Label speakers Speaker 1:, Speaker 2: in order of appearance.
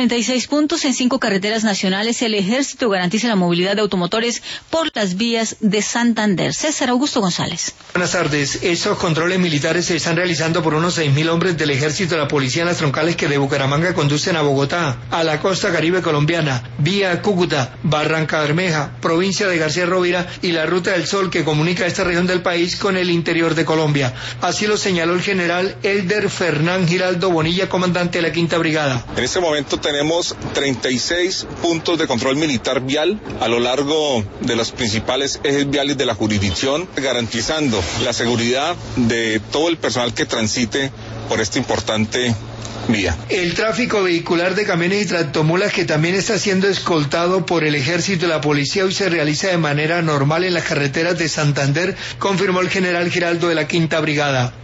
Speaker 1: 36 puntos en 5 carreteras nacionales. El Ejército garantiza la movilidad de automotores por las vías de Santander. César Augusto González.
Speaker 2: Buenas tardes. Estos controles militares se están realizando por unos 6.000 hombres del Ejército y la Policía en las troncales que de Bucaramanga conducen a Bogotá, a la costa caribe colombiana, vía Cúcuta, Barranca Bermeja, provincia de García Rovira y la Ruta del Sol que comunica esta región del país con el interior de Colombia. Así lo señaló el general Elder Fernán Giraldo Bonilla, comandante de la Quinta Brigada.
Speaker 3: En este momento tenemos 36 puntos de control militar vial a lo largo de los principales ejes viales de la jurisdicción, garantizando la seguridad de todo el personal que transite por esta importante vía.
Speaker 2: El tráfico vehicular de camiones y tractomulas, que también está siendo escoltado por el Ejército y la Policía, hoy se realiza de manera normal en las carreteras de Santander, confirmó el general Giraldo de la Quinta Brigada.